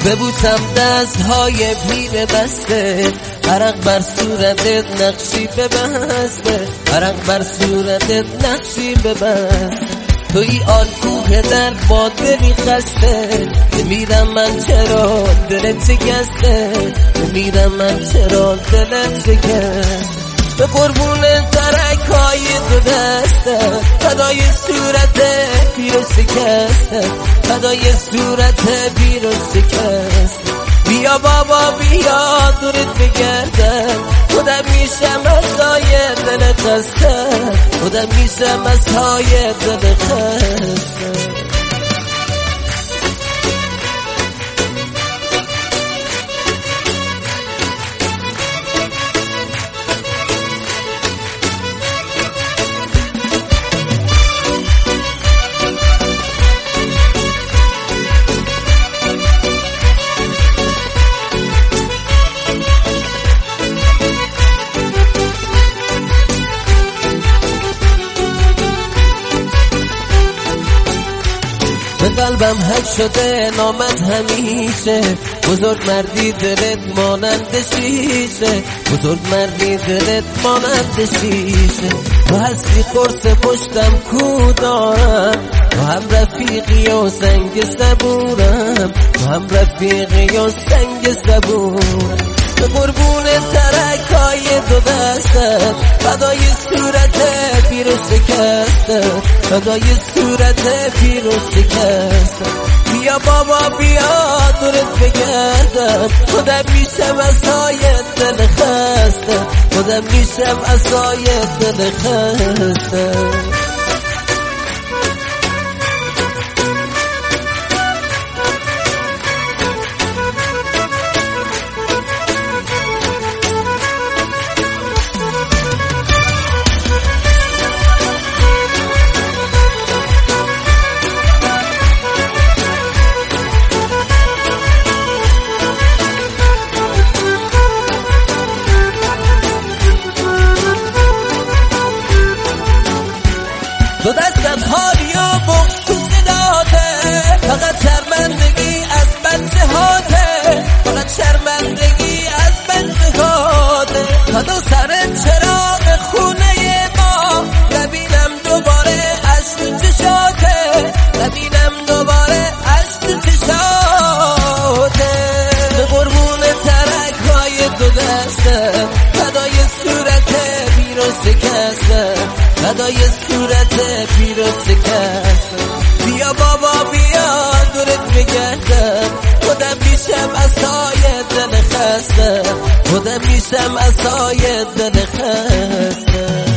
ببوسم دستهای پیر بسته، عرق بر صورتت نقشی ببسته، عرق بر صورتت نقشی ببسته. توی آن کوه در باده خسته، میرم من چرا دلت شکسته، میرم من چرا دلت شکسته. به قربون ترکای تو دسته، فدای صورت پیرو شکسته، فدای صورت پیرو شکسته. بیا بابا بیا دورت بگردم، خودم میشم از سایه دل خسته، خودم میشم از سایه دل خسته. به قلبم حک شده نامت همیشه، بزرگ مردی دلت مانند شیشه، بزرگ مردی دلت مانند شیشه. تو هستی قرص پشتم کو دارم، تو هم رفیقی و سنگ صبورم، تو هم رفیقی و سنگ صبورم. به قربون ترکای تو دستم، فدای صورت پیرو شکسته، فدای صورت پیرو شکسته. بیا بابا بیا دورت بگردم، خودم میشم از سایه دل خسته، خودم میشم از سایه دل خسته. تو دستت حالی و بغض تو صداته، فقط شرمندگی از بچه هاته، فقط شرمندگی از بچه هاته. فدا سرت چراغ خونه ما، نبینم دوباره عشق تو چشاته، نبینم دوباره عشق تو چشاته. به قربون ترکهای تو دسته، فدای صورت پیرو شکسته، فدای صورت پیرو شکسته. بیا بابا بیا دورت بگردم، خودم میشم از سایه دل خسته، خودم میشم از سایه دل خسته.